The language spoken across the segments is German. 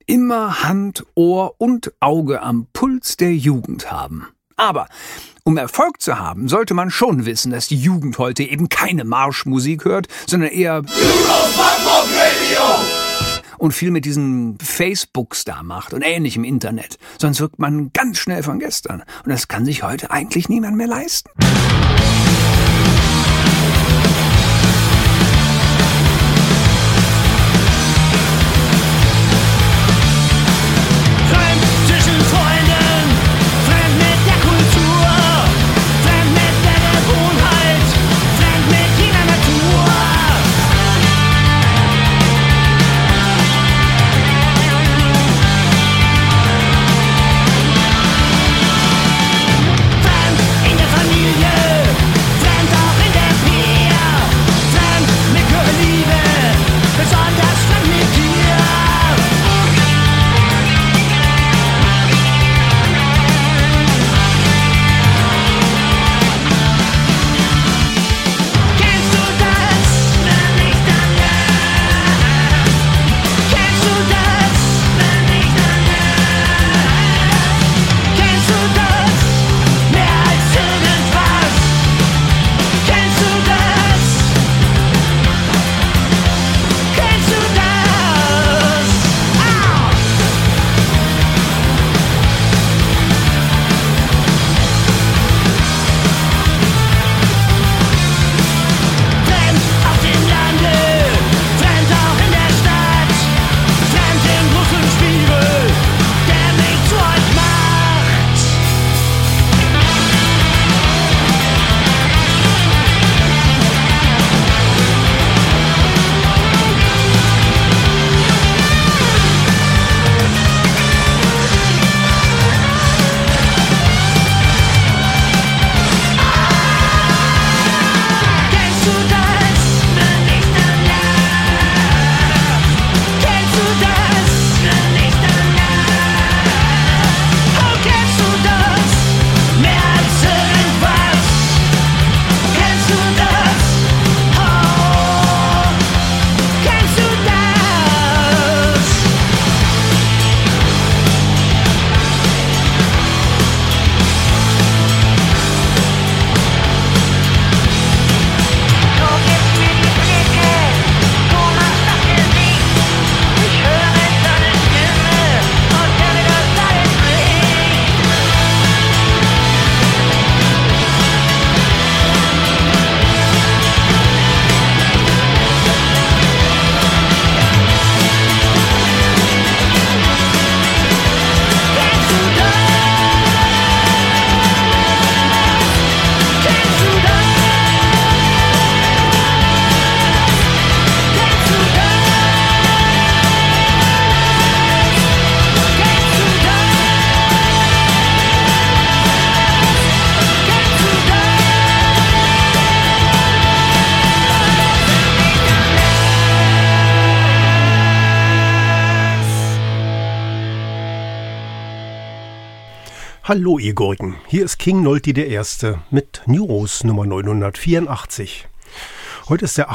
immer Hand, Ohr und Auge am Puls der Jugend haben. Aber um Erfolg zu haben, sollte man schon wissen, dass die Jugend heute eben keine Marschmusik hört, sondern eher und viel mit diesen Facebooks da macht und ähnlichem Internet. Sonst wirkt man ganz schnell von gestern. Und das kann sich heute eigentlich niemand mehr leisten. Hallo ihr Gurken, hier ist King Nolty der Erste mit Neuros Nummer 984. Heute ist der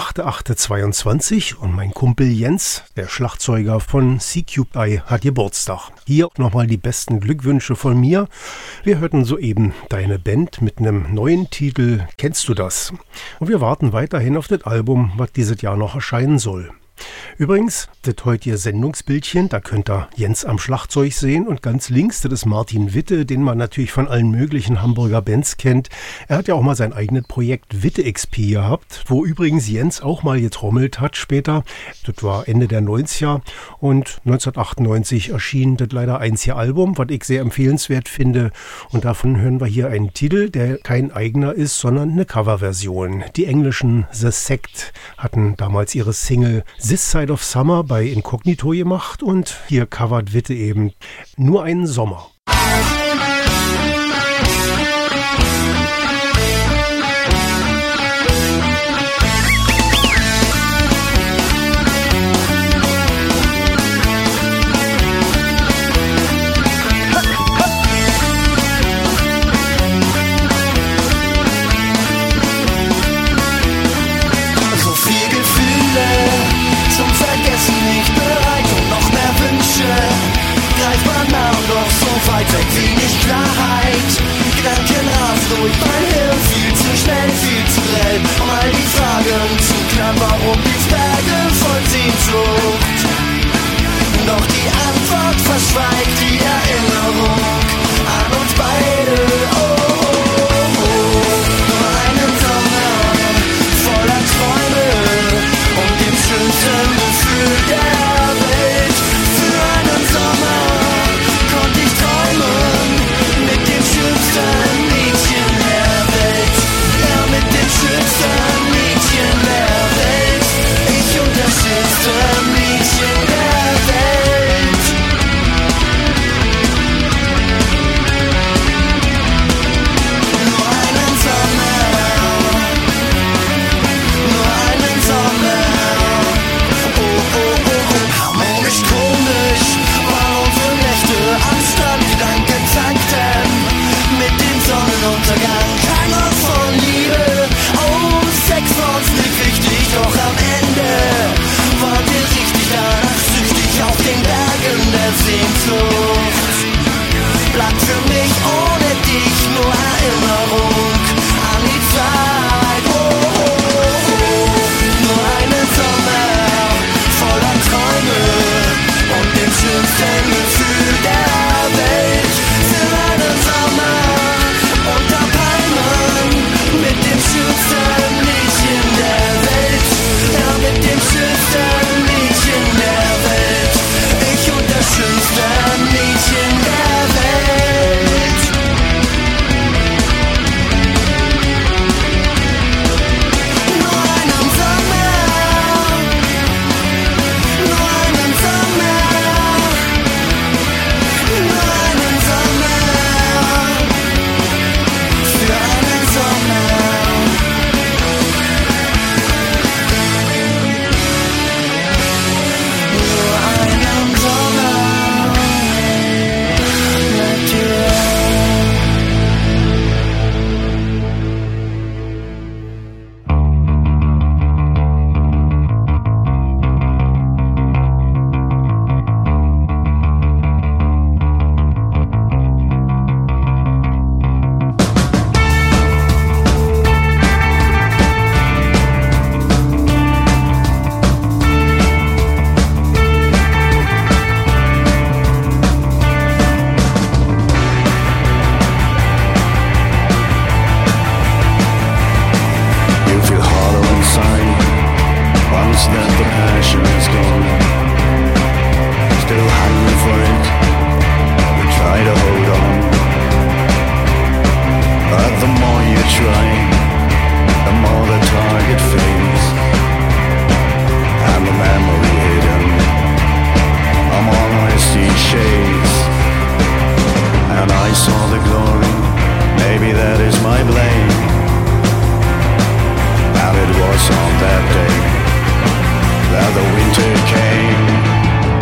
8.8.22 und mein Kumpel Jens, der Schlagzeuger von C-Cubed Eye, hat Geburtstag. Hier nochmal die besten Glückwünsche von mir. Wir hörten soeben deine Band mit einem neuen Titel Kennst du das? Und wir warten weiterhin auf das Album, was dieses Jahr noch erscheinen soll. Übrigens, das heutige Sendungsbildchen, da könnt ihr Jens am Schlagzeug sehen und ganz links, das ist Martin Witte, den man natürlich von allen möglichen Hamburger Bands kennt. Er hat ja auch mal sein eigenes Projekt Witte XP gehabt, wo übrigens Jens auch mal getrommelt hat später. Das war Ende der 90er und 1998 erschien das leider einzige Album, was ich sehr empfehlenswert finde. Und davon hören wir hier einen Titel, der kein eigener ist, sondern eine Coverversion. Die englischen The Sect hatten damals ihre Single This Side of Summer bei Incognito gemacht und hier covert Witte eben Nur einen Sommer. Zum Vergessen nicht bereit und noch mehr Wünsche. schweigt die Erinnerung an uns beide. Nur einen Sommer voller Träume und dem schönsten Gefühl der Welt. Für einen Sommer konnte ich träumen mit dem schönsten Mädchen der Welt. Ja, mit dem schönsten Mädchen der Welt. Ich und das schönste Mädchen der Welt. Nur einen Sommer, nur einen Sommer. Harmonisch, komisch waren unsere Nächte am Strand. Gedanken zankten mit dem Sonnenuntergang. Kein Ort von Liebe, oh, Sex war uns nicht wichtig, doch am Ende waren wir richtig danach süchtig auf den Bergen der Sehnsucht. Bleibt für mich ohne dich nur Erinnerung an die Zeit. Nur einen Sommer voller Träume und dem schönsten Gefühl der Welt. Für einen Sommer unter Palmen mit dem schönsten Mädchen der Welt. Ja, mit dem schönsten Mädchen der Welt. Ich und das schönste Mädchen der Welt. Nur einen Sommer, nur einen Sommer, nur einen Sommer, für einen Sommer. Nur einen Sommer mit dir. You feel hollow inside once that the passion is gone. Still hungry for it, you try to hold on. But the more you try, the more the target fades, and the memory hidden among misty shades. And I saw the glory, maybe that is my blame. And it was on that day that the winter came.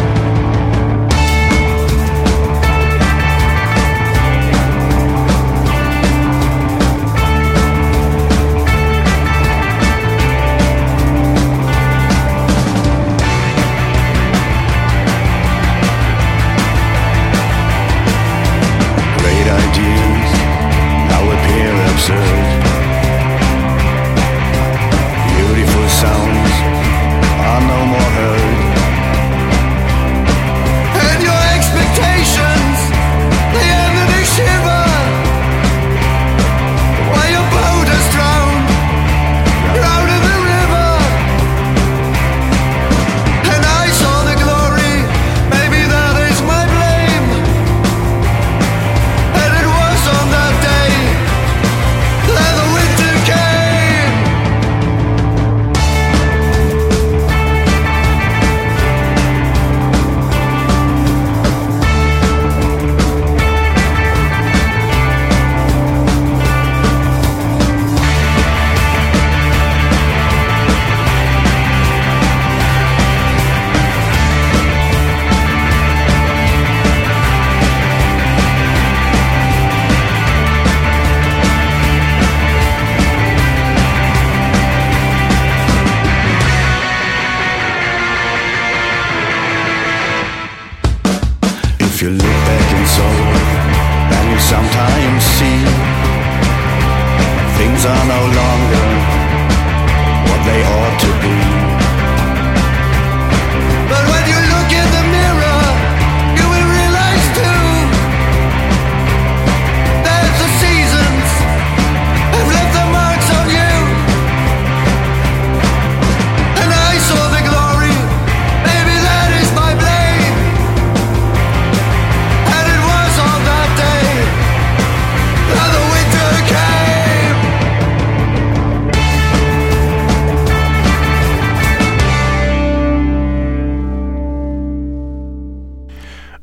Great ideas now appear absurd. Beautiful sounds are no more heard. And your expectations, they end in a shiver. While your boat is drowned, you're out of the river. And I saw the glory, maybe that is my blame. And it was on that day that the winter came. If you look back in sorrow, then you sometimes see things are no longer what they ought to be. But when you look in the mirror, you will realize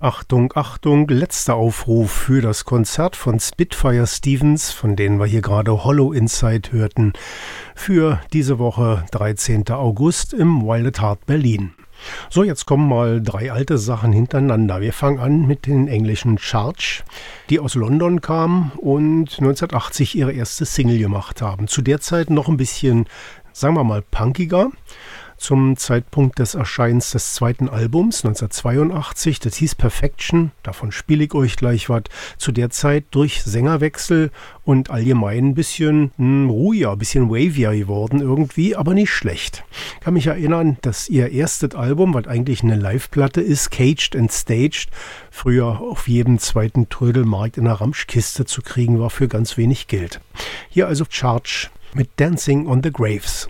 Achtung, Achtung, letzter Aufruf für das Konzert von Spitfire Stevens, von denen wir hier gerade Hollow Inside hörten, für diese Woche 13. August im Wild at Heart Berlin. So, jetzt kommen mal 3 alte Sachen hintereinander. Wir fangen an mit den englischen Charge, die aus London kamen und 1980 ihre erste Single gemacht haben. Zu der Zeit noch ein bisschen, sagen wir mal, punkiger. Zum Zeitpunkt des Erscheinens des zweiten Albums 1982, das hieß Perfection, davon spiele ich euch gleich was, zu der Zeit durch Sängerwechsel und allgemein ein bisschen ruhiger, ein bisschen wavier geworden irgendwie, aber nicht schlecht. Ich kann mich erinnern, dass ihr erstes Album, was eigentlich eine Live-Platte ist, Caged and Staged, früher auf jedem zweiten Trödelmarkt in der Ramschkiste zu kriegen war für ganz wenig Geld. Hier also Charge mit Dancing on the Graves.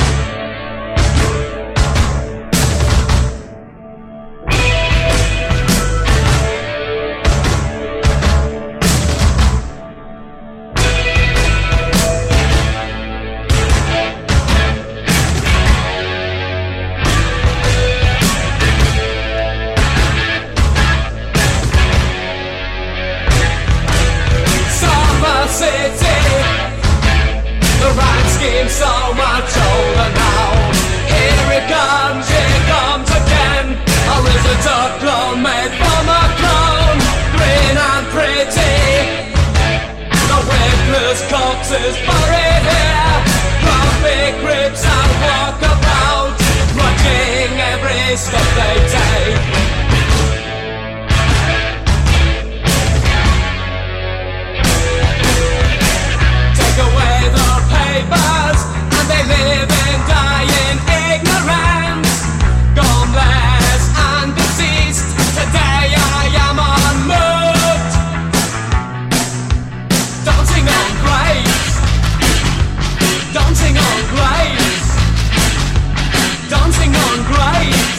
So much older now. Here it comes again. A lizard clone made from a clone, green and pretty. The witless corpses buried here, grumpy grips and walk about, grudging every step they take. Take away the papers, they live and die in ignorance, ghomeless and deceased. Today I am unmoved, dancing on graves, dancing on graves, dancing on graves.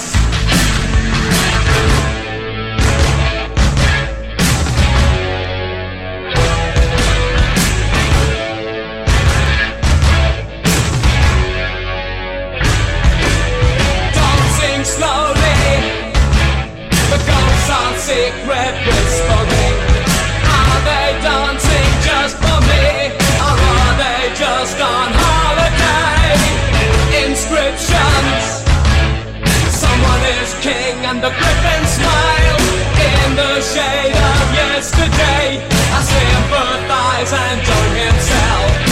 Slowly, the ghosts are secret whispering. Are they dancing just for me, or are they just on holiday? Inscriptions. Someone is king and the griffins smile. In the shade of yesterday, I sympathize and don't himself.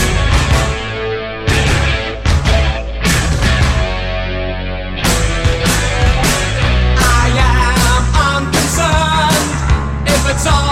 It's all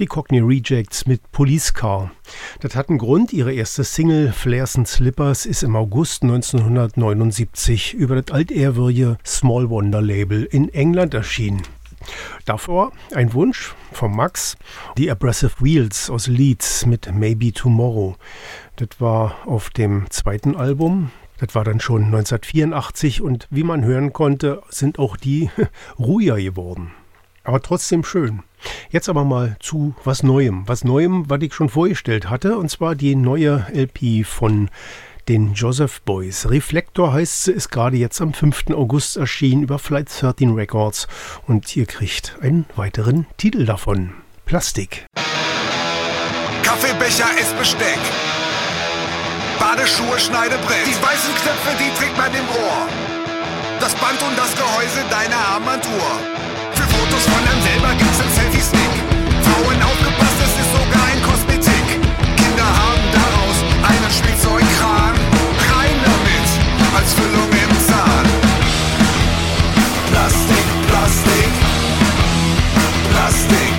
Cockney Rejects mit Police Car. Das hat einen Grund, ihre erste Single Flares and Slippers ist im August 1979 über das altehrwürdige Small Wonder Label in England erschienen. Davor ein Wunsch von Max, die Abrasive Wheels aus Leeds mit Maybe Tomorrow. Das war auf dem zweiten Album. Das war dann schon 1984 und wie man hören konnte, sind auch die ruhiger geworden. Aber trotzdem schön. Jetzt aber mal zu was Neuem. Was ich schon vorgestellt hatte, und zwar die neue LP von den Joseph Boys. Reflektor heißt sie, ist gerade jetzt am 5. August erschienen über Flight 13 Records und ihr kriegt einen weiteren Titel davon. Plastik. Kaffeebecher ist Besteck. Badeschuhe, Schneidebrett. Die weißen Knöpfe, die trägt man im Ohr. Das Band und das Gehäuse deiner Armbanduhr. Für Fotos von einem selber gibt's einen Selfie-Stick. Frauen aufgepasst, es ist sogar ein Kosmetik. Kinder haben daraus einen Spielzeugkran. Rein damit, als Füllung im Zahn. Plastik, Plastik. Plastik.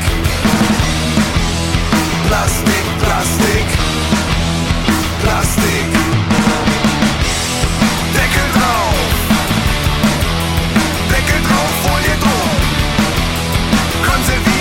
Plastik, Plastik. Plastik. Deckel drauf. Deckel drauf, Folie drum. Konserviert.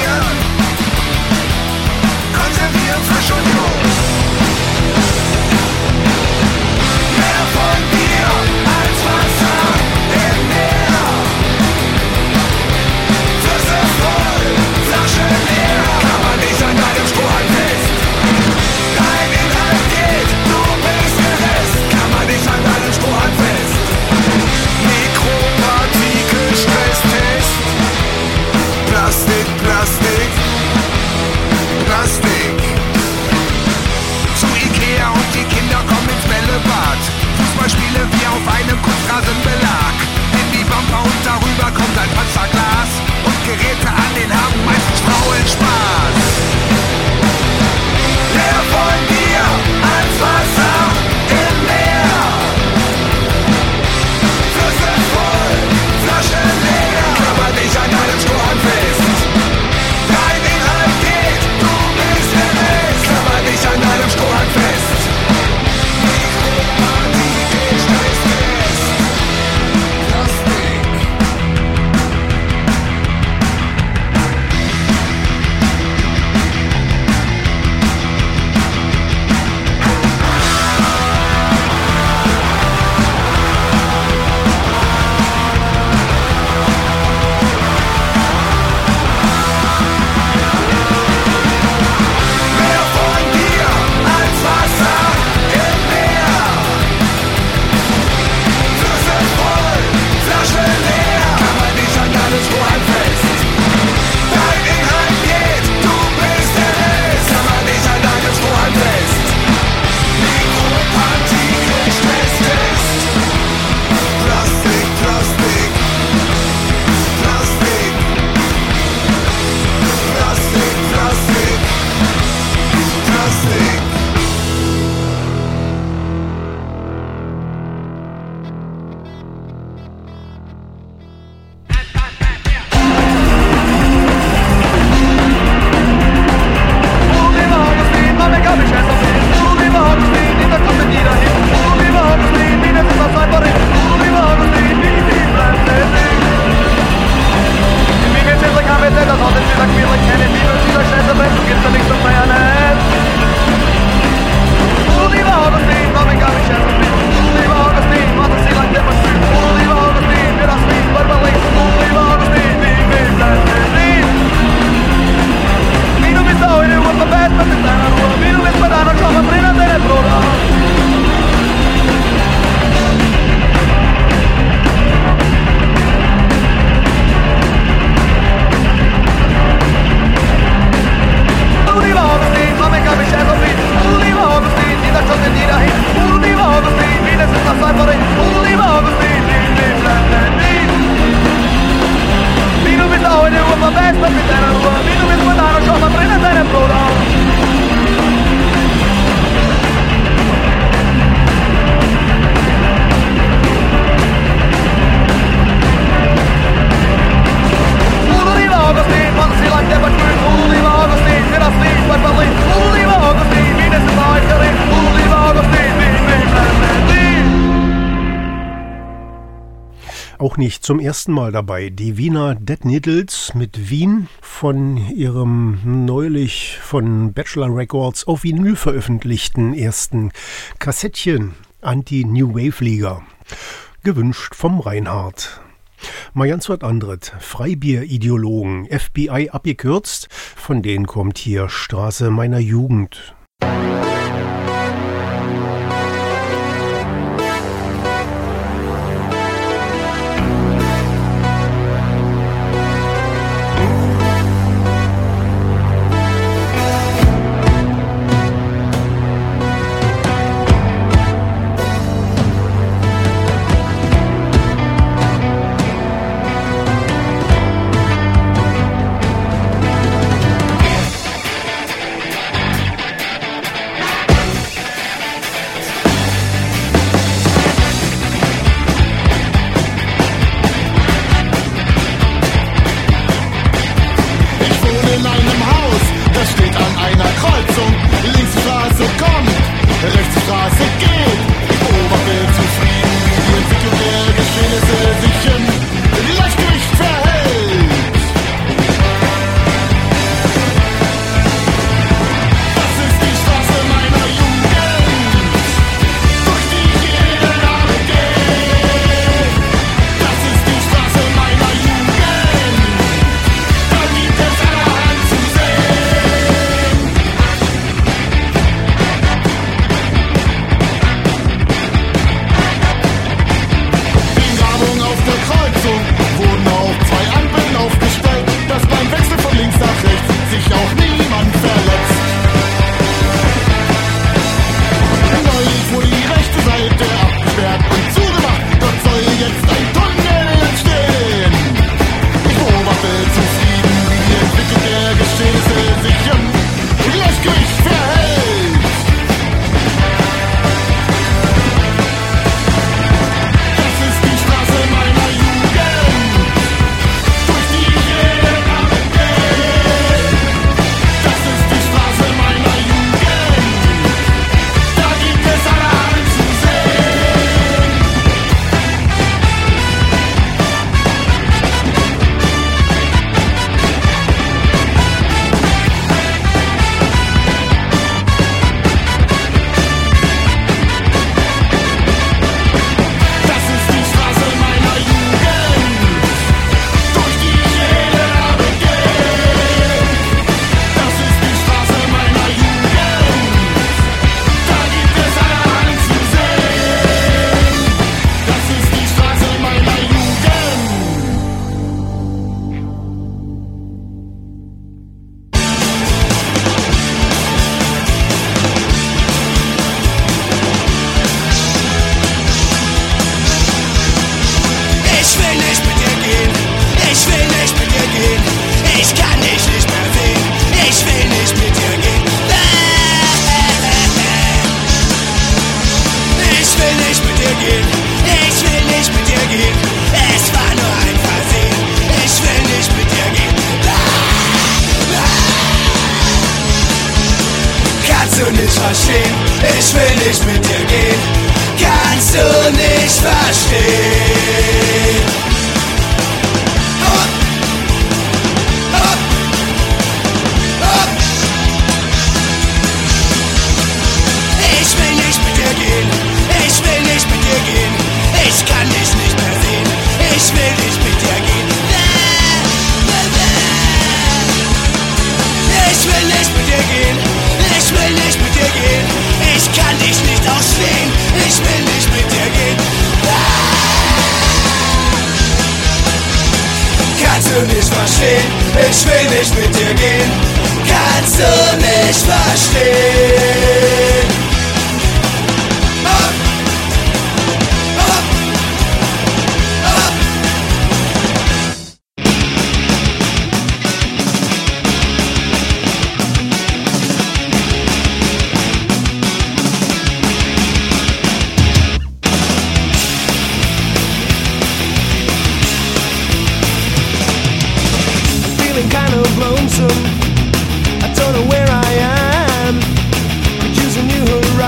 Auch nicht zum ersten Mal dabei. Die Wiener Dead Needles mit Wien von ihrem neulich von Bachelor Records auf Vinyl veröffentlichten ersten Kassettchen Anti-New Wave-Liga. Gewünscht vom Reinhard. Mal ganz was anderes. Freibier-Ideologen, FBI abgekürzt. Von denen kommt hier Straße meiner Jugend.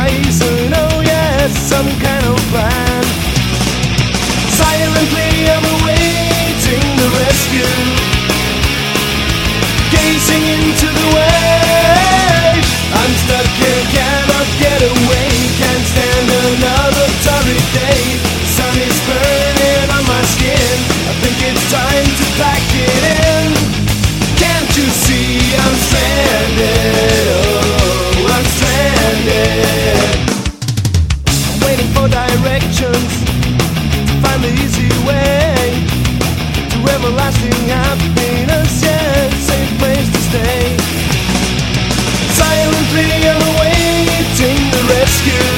Some kind of plan. Silently the wave. I'm stuck here, cannot get away. Can't stand another torrid day. The sun is burning on my skin. I think it's time to pack it in. Can't you see I'm stranded? Oh, I'm stranded. I'm waiting for directions to find the easy way to everlasting happiness. Yeah, safe place to stay. Silently I'm awaiting the rescue,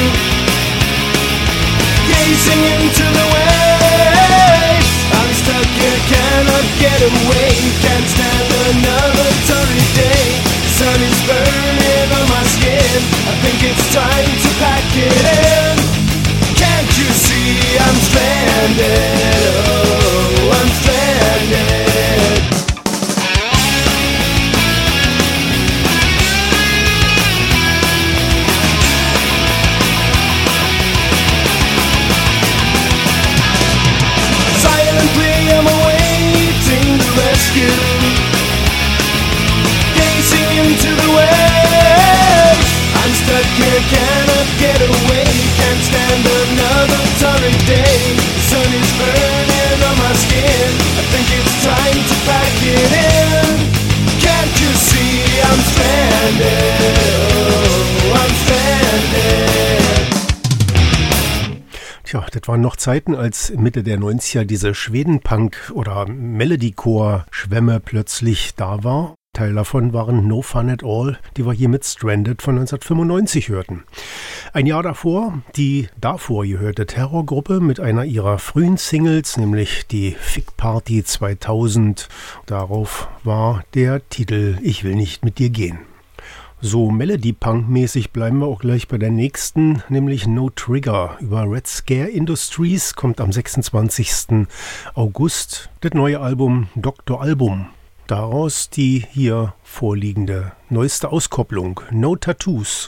gazing into the waves. I'm stuck here, cannot get away. Can't stand another torrid day. The sun is burning on my skin. I think it's time to pack it in. Can't you see I'm stranded? Oh, I'm stranded. Silently I'm awaiting the rescue, gazing into the waves. I'm stuck here, cannot get away. Can't stand another torrid day. The sun is burning on my skin. I think it's time to pack it in. Can't you see I'm stranded? Oh, I'm stranded. Tja, das waren noch Zeiten, als Mitte der 90er diese Schweden-Punk- oder Melodycore-Schwemme plötzlich da war. Teil davon waren No Fun at All, die wir hier mit Stranded von 1995 hörten. Ein Jahr davor die davor gehörte Terrorgruppe mit einer ihrer frühen Singles, nämlich die Fick Party 2000. Darauf war der Titel Ich will nicht mit dir gehen. So Melody-Punk-mäßig bleiben wir auch gleich bei der nächsten, nämlich No Trigger. Über Red Scare Industries kommt am 26. August das neue Album Dr. Album. Daraus die hier vorliegende neueste Auskopplung, No Tattoos.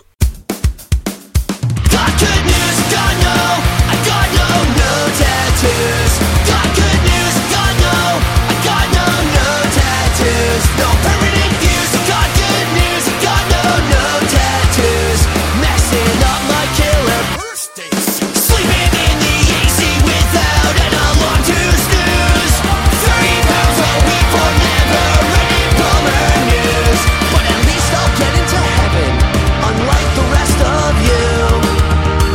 Got good news, got no, I got no tattoos. Got good news, got no, I got no tattoos. No permanent views, got good news, got no tattoos. Messing up my killer birthdays. Sleeping in the AC without an alarm to snooze. 30 pounds a week for never any bummer news. But at least I'll get into heaven, unlike the rest of you.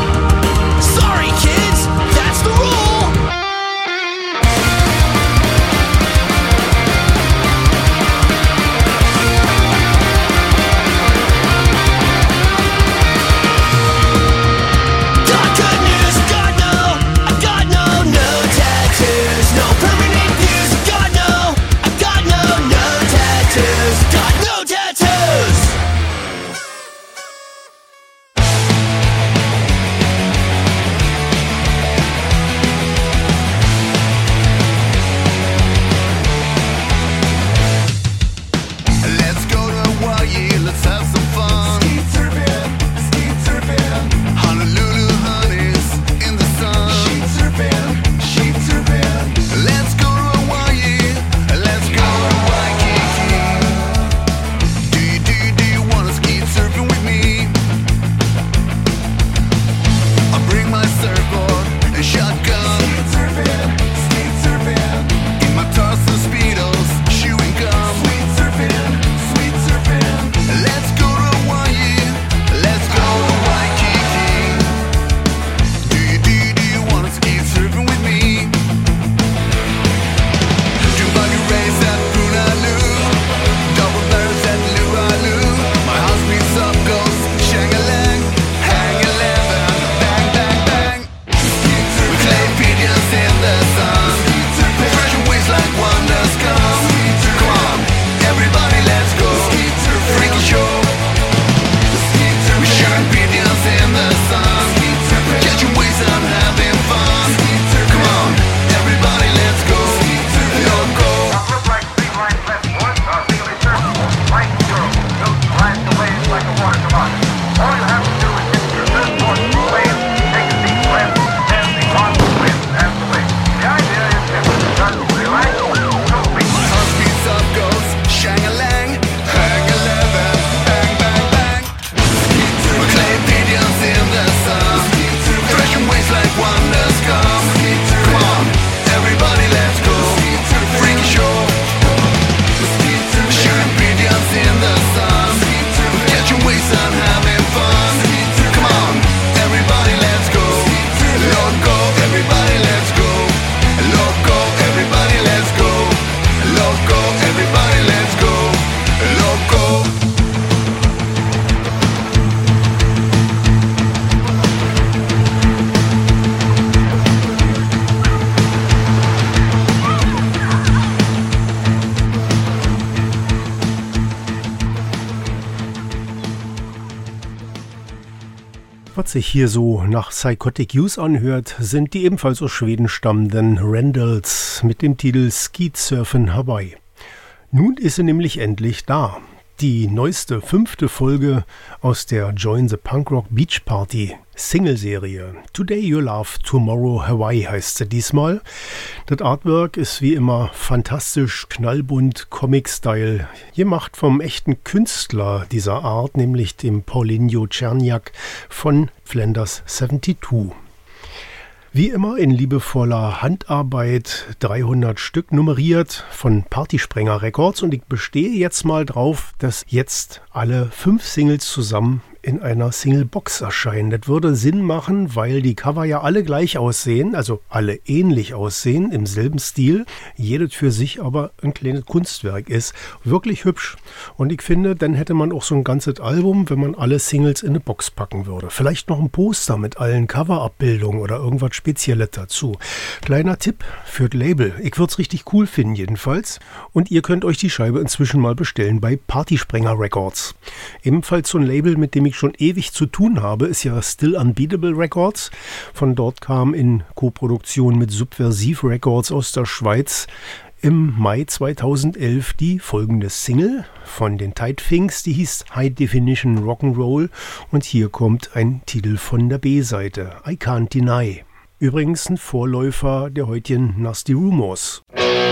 was sich hier so nach Psychotic Youth anhört, sind die ebenfalls aus Schweden stammenden Randalls mit dem Titel Skeet Surfin' Hawaii. Nun ist sie nämlich endlich da. Die neueste 5. Folge aus der Join the Punk Rock Beach Party Single-Serie. Today You Love, Tomorrow Hawaii heißt sie diesmal. Das Artwork ist wie immer fantastisch, knallbunt, Comic-Style, gemacht vom echten Künstler dieser Art, nämlich dem Paulinho Czerniak von Flanders 72. Wie immer in liebevoller Handarbeit, 300 Stück nummeriert von Partysprenger Records, und ich bestehe jetzt mal drauf, dass jetzt alle 5 Singles zusammen in einer Singlebox erscheinen. Das würde Sinn machen, weil die Cover ja alle gleich aussehen, also alle ähnlich aussehen, im selben Stil, jedes für sich aber ein kleines Kunstwerk ist. Wirklich hübsch. Und ich finde, dann hätte man auch so ein ganzes Album, wenn man alle Singles in eine Box packen würde. Vielleicht noch ein Poster mit allen Coverabbildungen oder irgendwas Spezielles dazu. Kleiner Tipp für das Label. Ich würde es richtig cool finden jedenfalls. Und ihr könnt euch die Scheibe inzwischen mal bestellen bei Partysprenger Records. Ebenfalls so ein Label, mit dem ich schon ewig zu tun habe, ist ja Still Unbeatable Records. Von dort kam in Koproduktion mit Subversive Records aus der Schweiz im Mai 2011 die folgende Single von den Tight Things, die hieß High Definition Rock'n'Roll, und hier kommt ein Titel von der B-Seite, I Can't Deny. Übrigens ein Vorläufer der heutigen Nasty Rumors.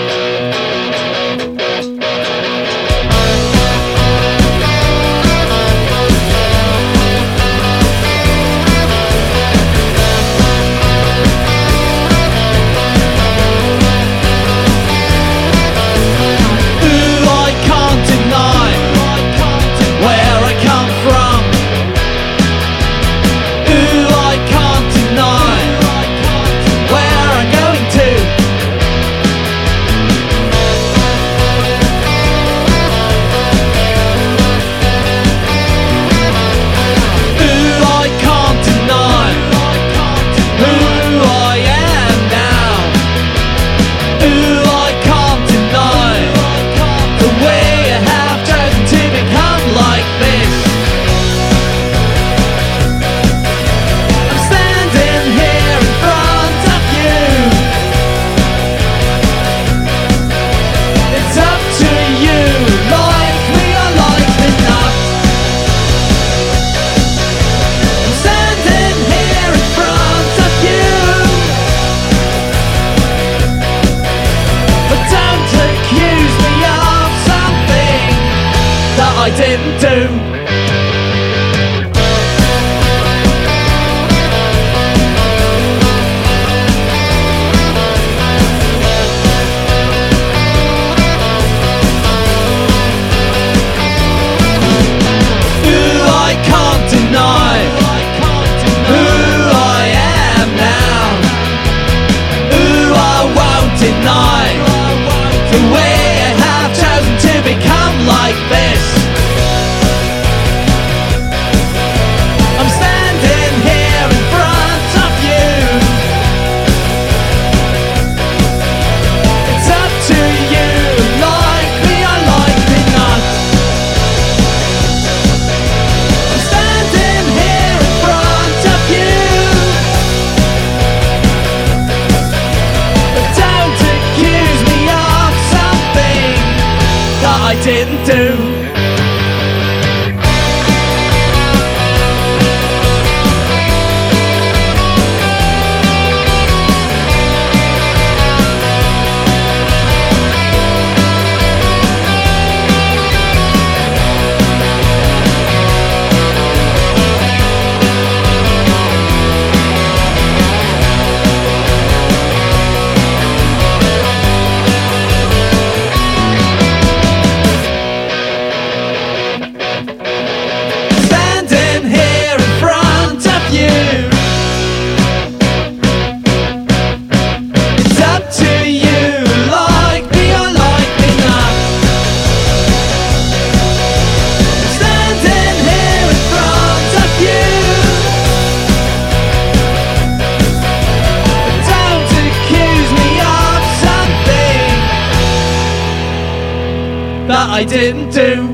I didn't do.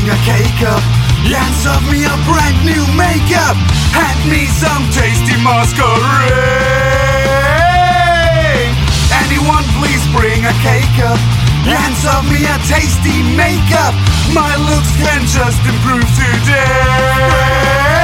bring a cake up and serve me a brand new makeup. Hand me some tasty masquerade. Anyone please bring a cake up and serve me a tasty makeup. My looks can just improve today.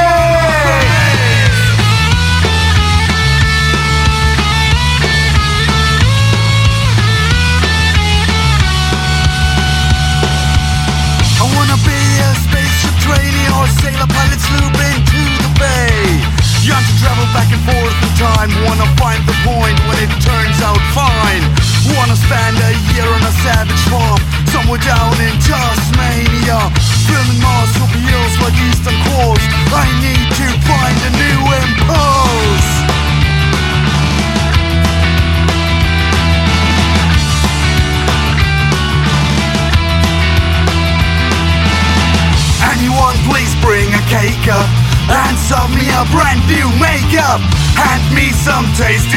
I wanna be a spaceship trainee or sailor pilot slooping to the bay. Yearn to travel back and forth in time. Wanna find the point when it turns out fine. Wanna spend a year on a savage farm somewhere down in Tasmania, filming marsupials like Eastern Coast. I need to find a new impulse. Anyone please bring a cake up and serve me a brand new makeup. Hand me some tasty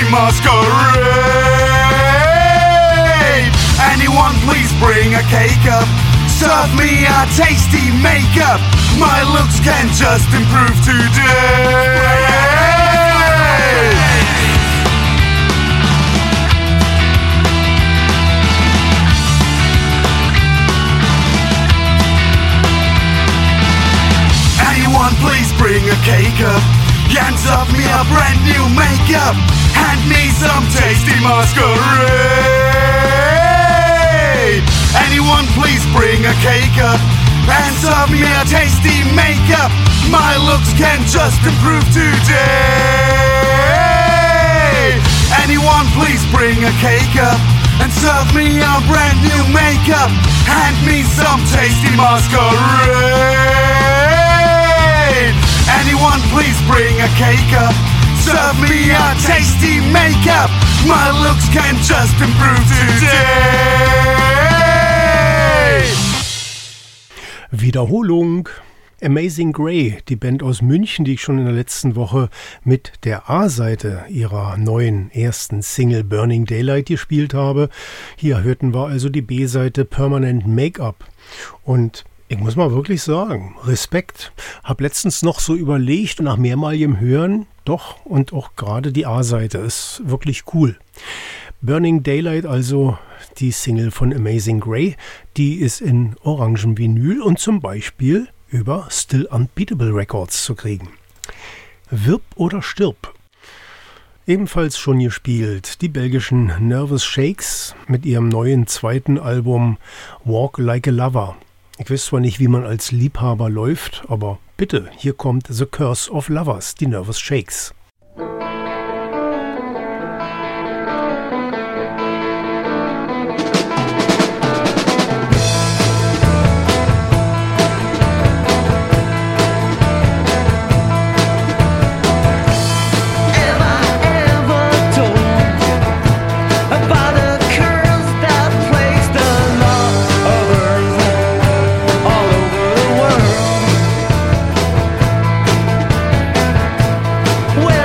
masquerade. Anyone please bring a cake up, serve me a tasty makeup. My looks can just improve today. Anyone please bring a cake up and serve me a brand new makeup. Hand me some tasty masquerade. Anyone please bring a cake up and serve me a tasty makeup. My looks can just improve today. Anyone please bring a cake up and serve me a brand new makeup. Hand me some tasty masquerade. Anyone please bring a cake up, serve me a tasty makeup. My looks can just improve today. Wiederholung. Amazing Grey, die Band aus München, die ich schon in der letzten Woche mit der A-Seite ihrer neuen ersten Single Burning Daylight gespielt habe. Hier hörten wir also die B-Seite Permanent Make-up. Und ich muss mal wirklich sagen, Respekt. Hab letztens noch so überlegt, nach mehrmaligem Hören, doch, und auch gerade die A-Seite ist wirklich cool. Burning Daylight, also die Single von Amazing Grey, die ist in orangem Vinyl und zum Beispiel über Still Unbeatable Records zu kriegen. Wirb oder stirb. Ebenfalls schon gespielt, die belgischen Nervous Shakes mit ihrem neuen zweiten Album Walk Like a Lover. Ich weiß zwar nicht, wie man als Liebhaber läuft, aber bitte, hier kommt The Curse of Lovers, die Nervous Shakes. Well,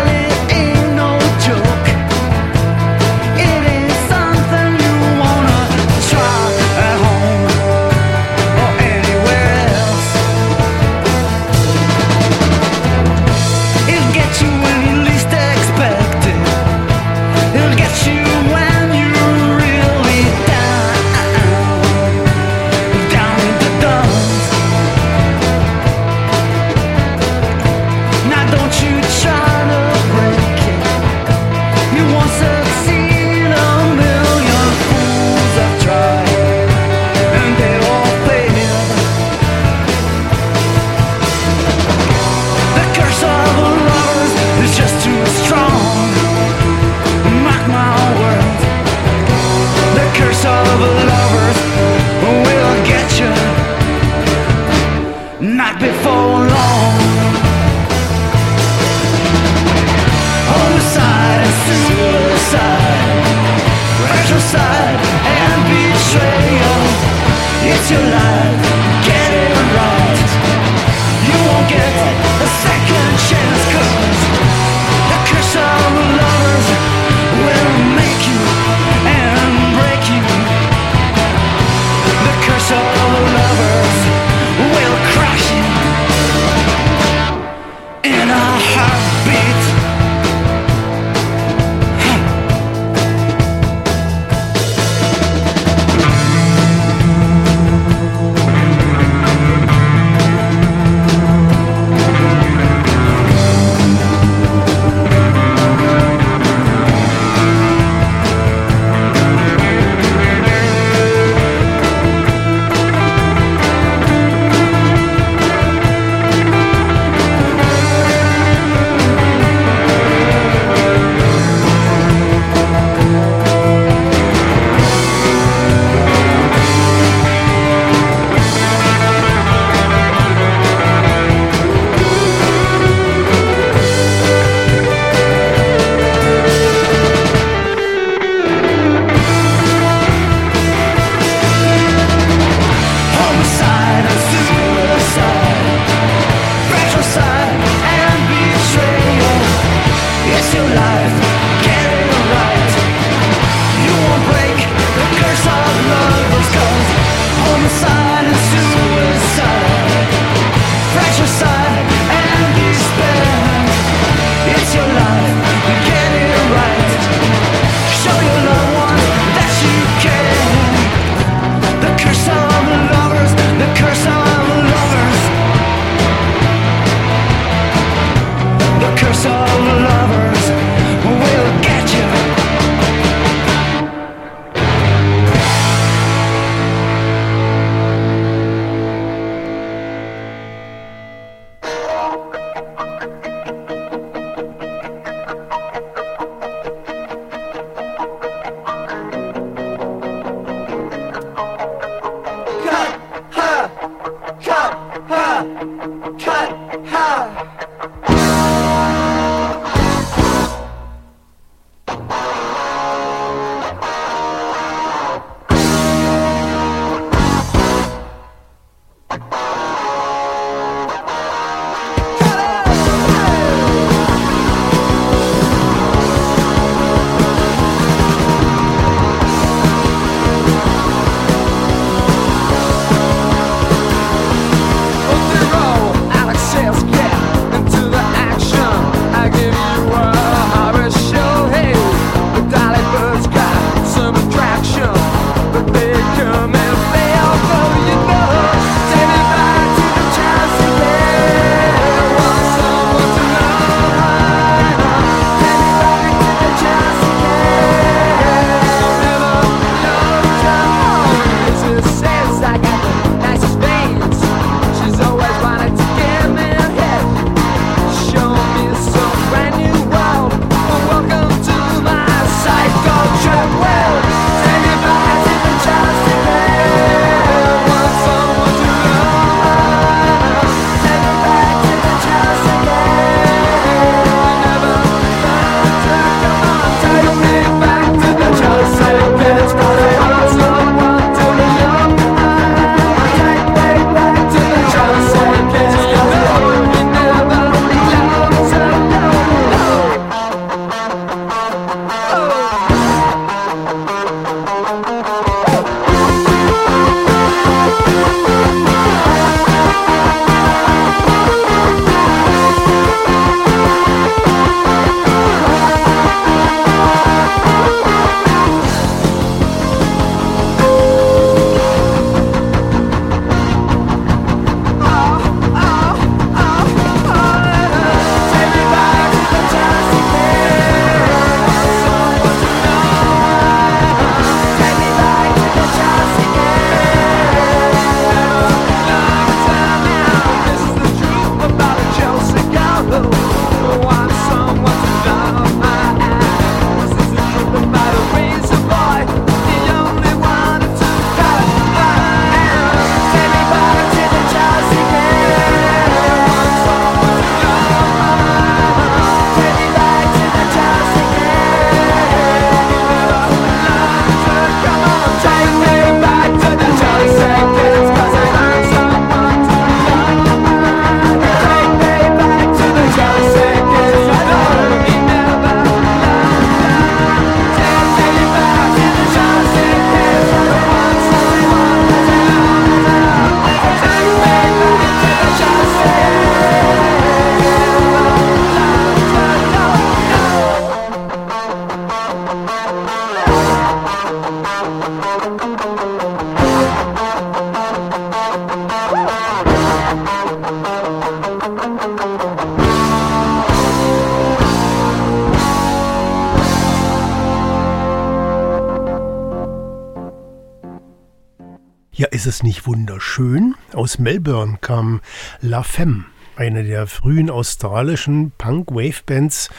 Ja, ist es nicht wunderschön? Aus Melbourne kam La Femme, eine der frühen australischen Punk-Wave-Bands,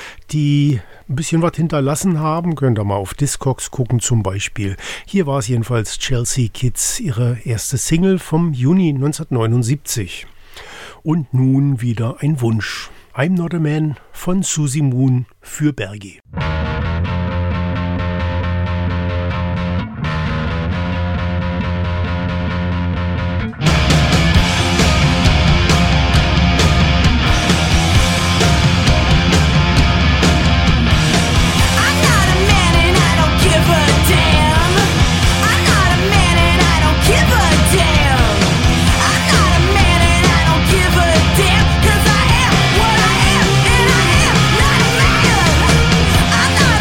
die ein bisschen was hinterlassen haben. Könnt ihr mal auf Discogs gucken zum Beispiel. Hier war es jedenfalls Chelsea Kids, ihre erste Single vom Juni 1979. Und nun wieder ein Wunsch. I'm Not a Man von Susie Moon für Bergi. I'm not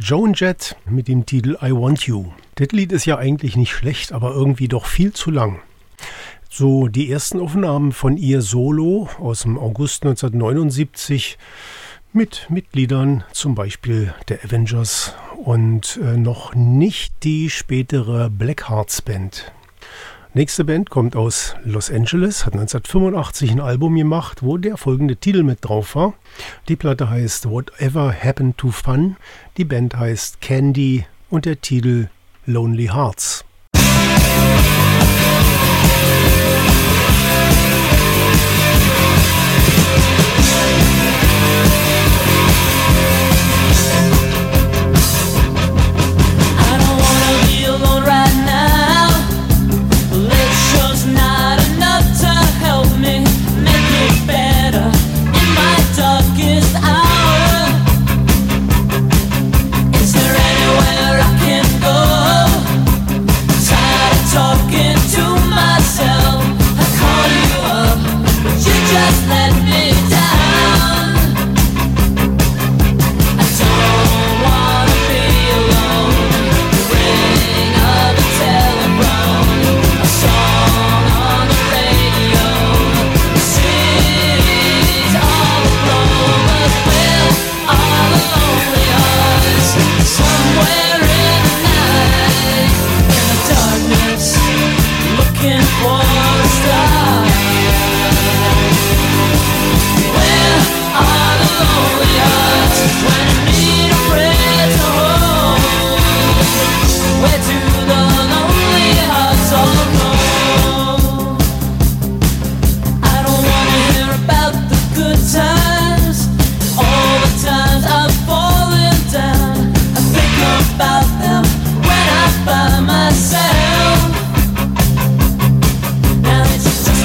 Joan Jett mit dem Titel I Want You. Das Lied ist ja eigentlich nicht schlecht, aber irgendwie doch viel zu lang. So die ersten Aufnahmen von ihr solo aus dem August 1979 mit Mitgliedern zum Beispiel der Avengers und noch nicht die spätere Blackhearts Band. Nächste Band kommt aus Los Angeles, hat 1985 ein Album gemacht, wo der folgende Titel mit drauf war. Die Platte heißt Whatever Happened to Fun, die Band heißt Candy und der Titel Lonely Hearts. Now it's just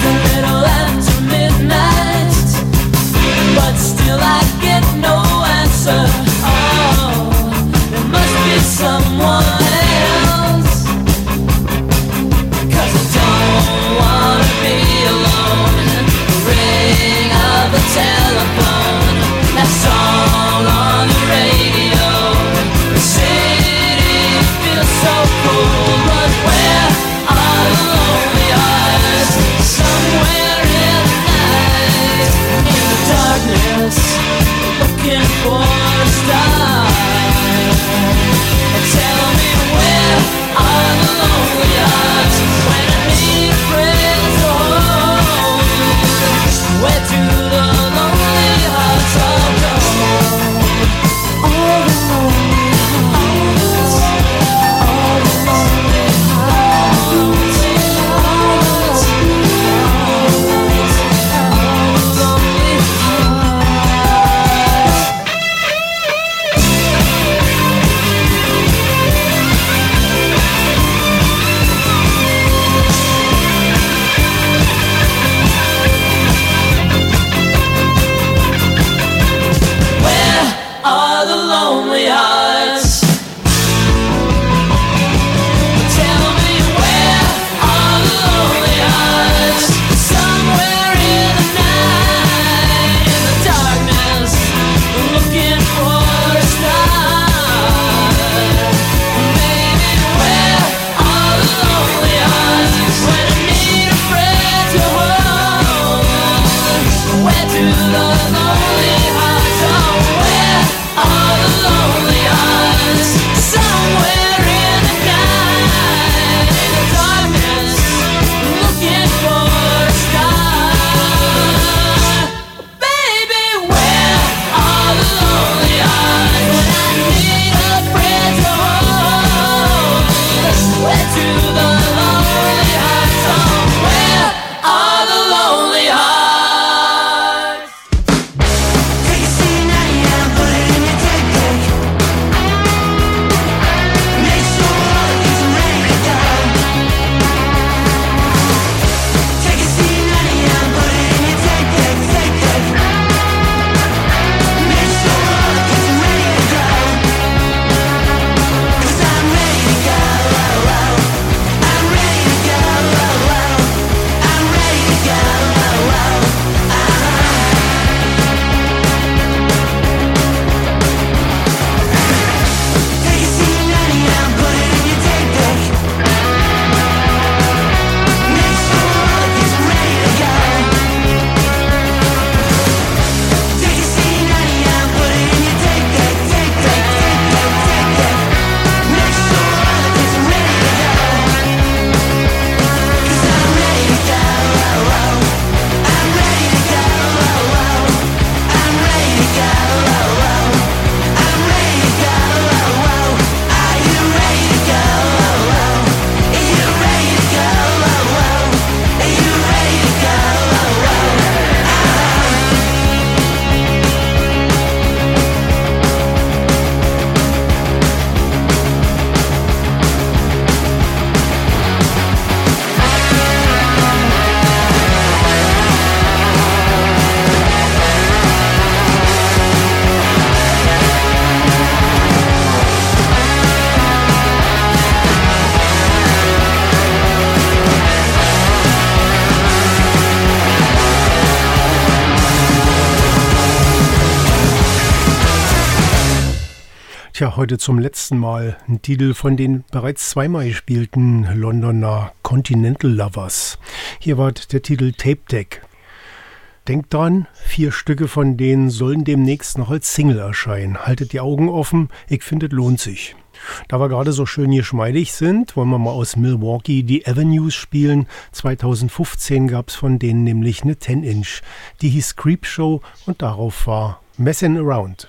ja heute zum letzten Mal ein Titel von den bereits zweimal gespielten Londoner Continental Lovers. Hier war der Titel Tape Deck. Denkt dran, 4 Stücke von denen sollen demnächst noch als Single erscheinen. Haltet die Augen offen, ich finde, es lohnt sich. Da wir gerade so schön geschmeidig sind, wollen wir mal aus Milwaukee die Avenues spielen. 2015 gab es von denen nämlich eine 10-Inch. Die hieß Creepshow und darauf war Messin' Around.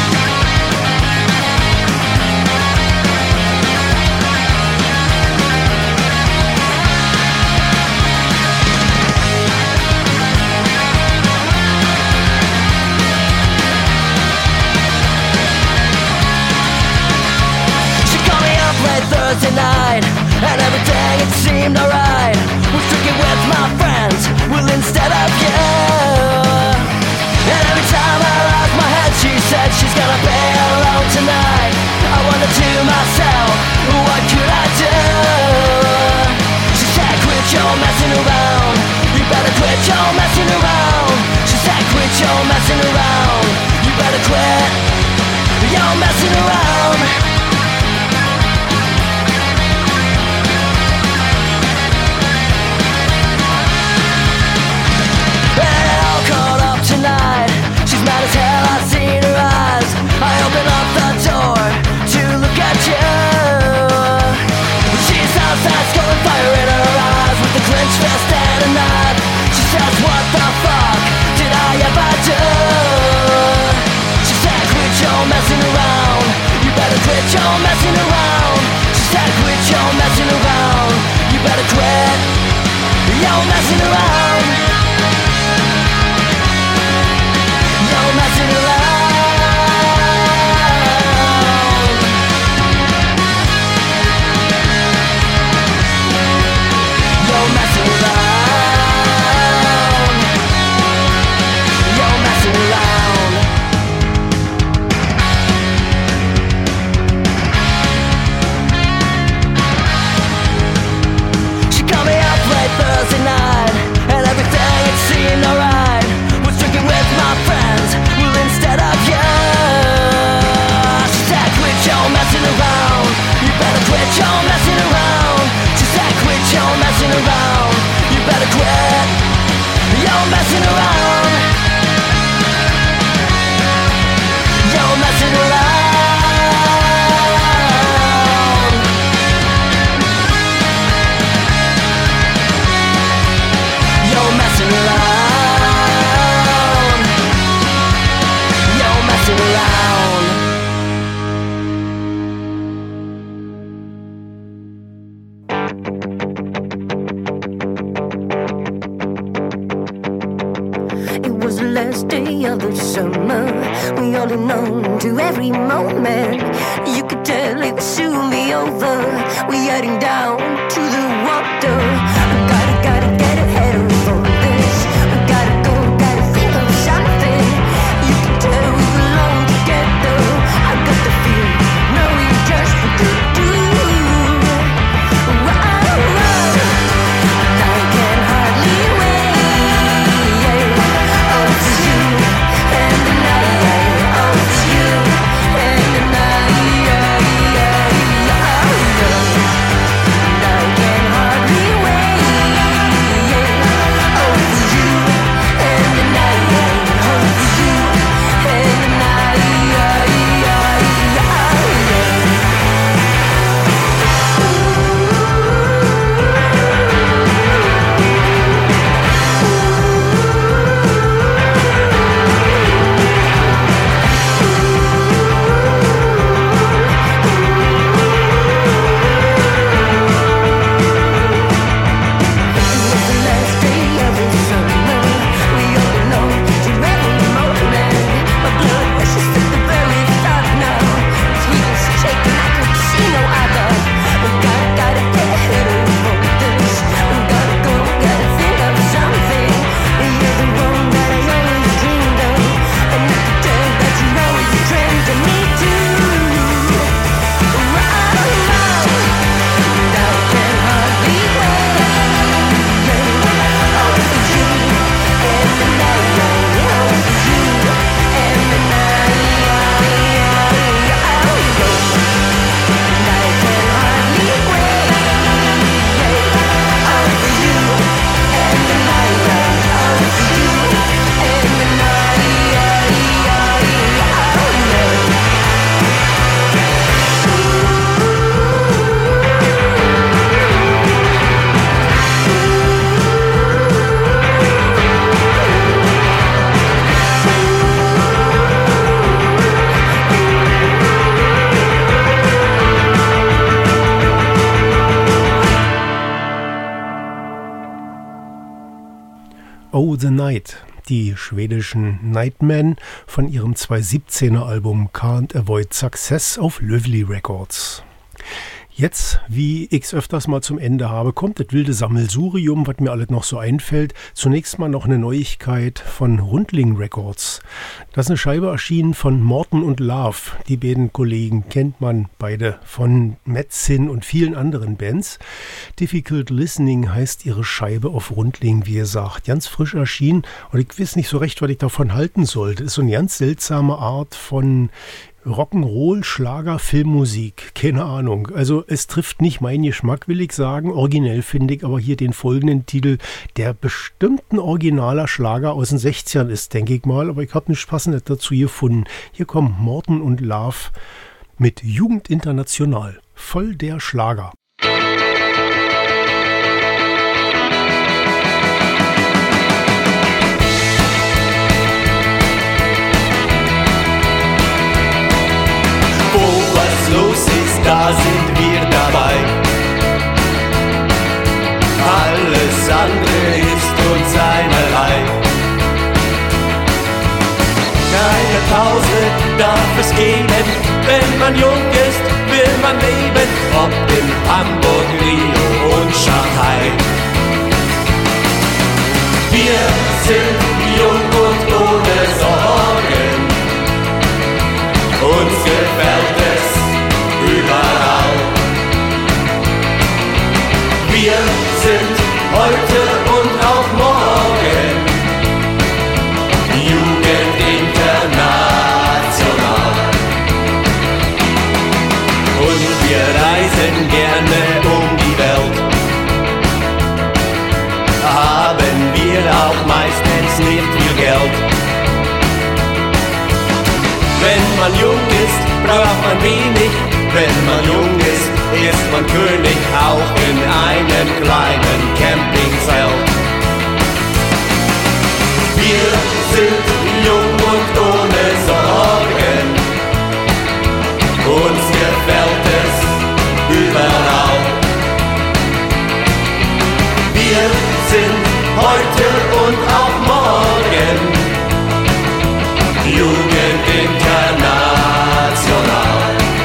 Thursday night, and everything it seemed alright. Was drinking with my friends, well instead of you. And every time I lost my head, she said she's gonna be alone tonight. I wondered to myself, what could I do? She said, quit your messing around. You better quit your messing around. She said, quit your messing around. You better quit your messing around. Tonight, she's mad as hell, I've seen her eyes. I open up the door to look at you. She's outside, scolding fire in her eyes, with a clenched fist and a knife. She says, what the fuck did I ever do? She said, quit your messing around. You better quit your messing around. She said, quit your messing around. You better quit your messing around. Messing around. You're messing around. You're messing around. She called me up late Thursday night, and everything it seemed alright. Was drinking with my friends, well instead of you. She said, quit your messing around. You better quit your messing around. She said, quit your messing around. You better quit your messing around. You're messing around. You're messing around. Last day of the summer, we all known to every moment. You could tell it would soon be over. We heading down to the water. Gotta get ahead of all this. We gotta go, gotta think of something. You can tell we belong together. I got the feeling, no, we just what to do. I can hardly wait. It's you and the night. Oh, it's you and the night. I can hardly wait. Oh the Night, die schwedischen Nightmen von ihrem 2017er Album Can't Avoid Success auf Lively Records. Jetzt, wie ich's öfters mal zum Ende habe, kommt das wilde Sammelsurium, was mir alles noch so einfällt. Zunächst mal noch eine Neuigkeit von Rundling Records. Da ist eine Scheibe erschienen von Morten und Love. Die beiden Kollegen kennt man beide von Metzin und vielen anderen Bands. Difficult Listening heißt ihre Scheibe auf Rundling, wie gesagt. Ganz frisch erschienen und ich weiß nicht so recht, was ich davon halten sollte. Das ist so eine ganz seltsame Art von Rock'n'Roll, Schlager, Filmmusik, keine Ahnung. Also es trifft nicht meinen Geschmack, will ich sagen. Originell finde ich aber hier den folgenden Titel, der bestimmt ein originaler Schlager aus den 60ern ist, denke ich mal. Aber ich habe nichts Passendes dazu gefunden. Hier kommen Morten und Love mit Jugend International. Voll der Schlager. Los ist, da sind wir dabei. Alles andere ist uns einerlei. Keine Pause darf es geben, wenn man jung ist, will man leben, ob in Hamburg, Rio und Shanghai. Wir sind jung und ohne Sorgen, uns gefällt es überall. Wir sind heute und auch morgen Jugend International. Und wir reisen gerne um die Welt, haben wir auch meistens nicht viel Geld. Wenn man jung ist, braucht man wenig. Wenn man jung ist, ist man König, auch in einem kleinen Campingzelt. Wir sind jung und ohne Sorgen, uns gefällt es überall. Wir sind heute und auch morgen Jugend International.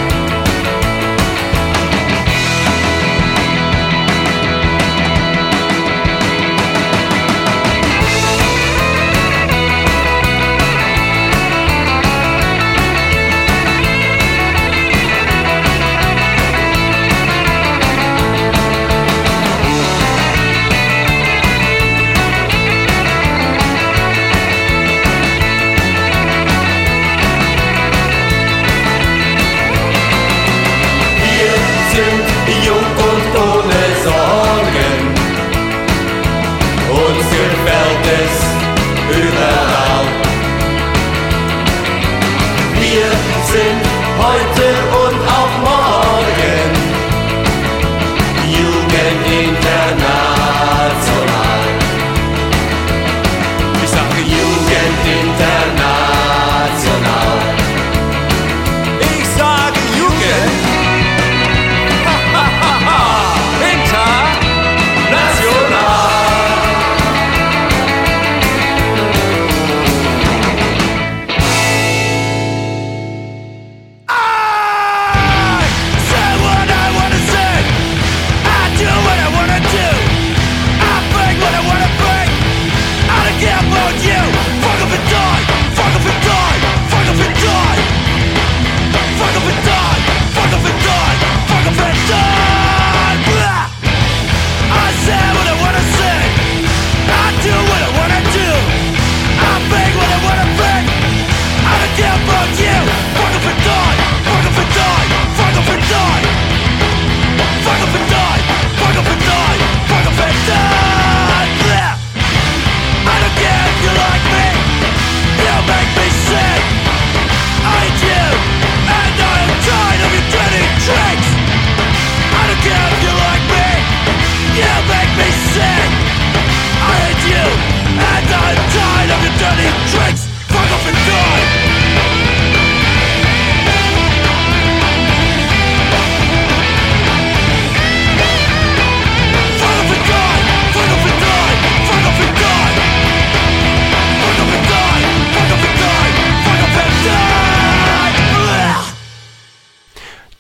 Überall. Wir sind heute und auch morgen Jugend International. Ich sage Jugend International. Ich sage Jugend International.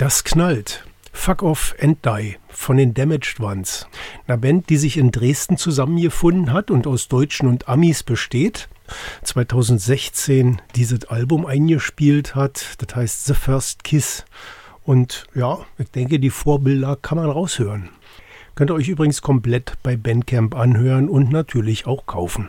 Das knallt. Fuck Off and Die von den Damaged Ones. Eine Band, die sich in Dresden zusammengefunden hat und aus Deutschen und Amis besteht. 2016 dieses Album eingespielt hat. Das heißt The First Kiss. Und ja, ich denke, die Vorbilder kann man raushören. Könnt ihr euch übrigens komplett bei Bandcamp anhören und natürlich auch kaufen.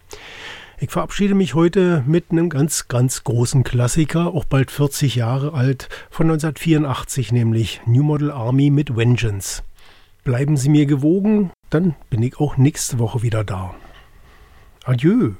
Ich verabschiede mich heute mit einem ganz, ganz großen Klassiker, auch bald 40 Jahre alt, von 1984, nämlich New Model Army mit Vengeance. Bleiben Sie mir gewogen, dann bin ich auch nächste Woche wieder da. Adieu.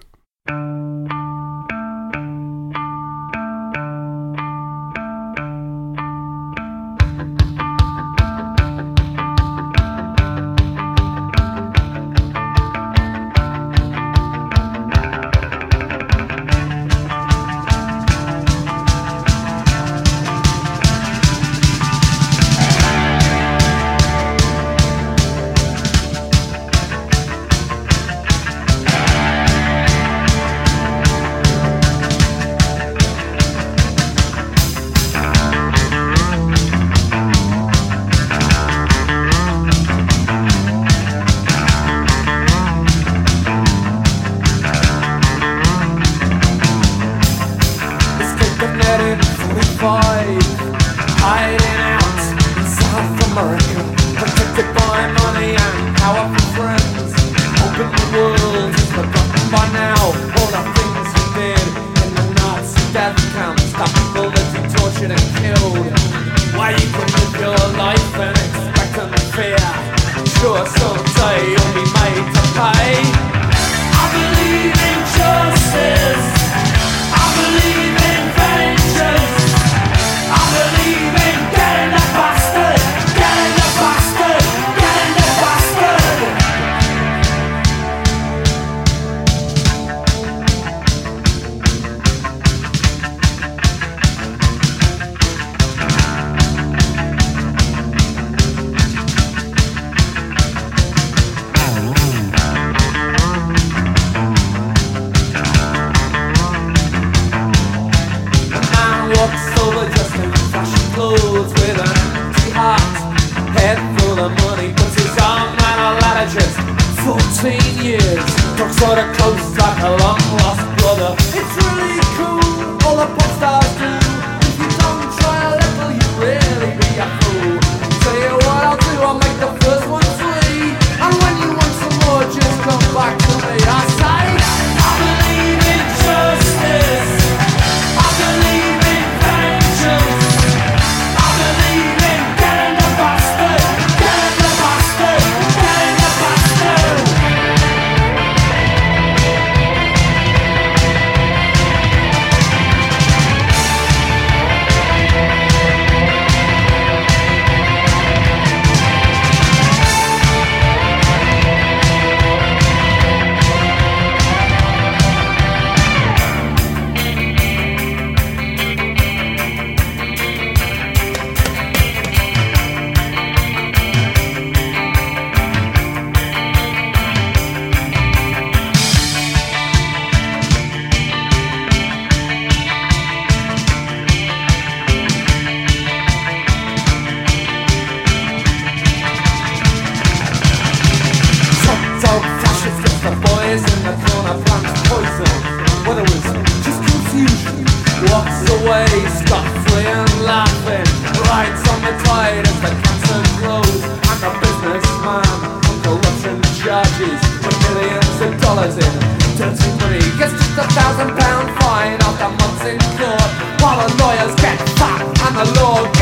£1,000 fine after months in court, while the lawyers get fat and the law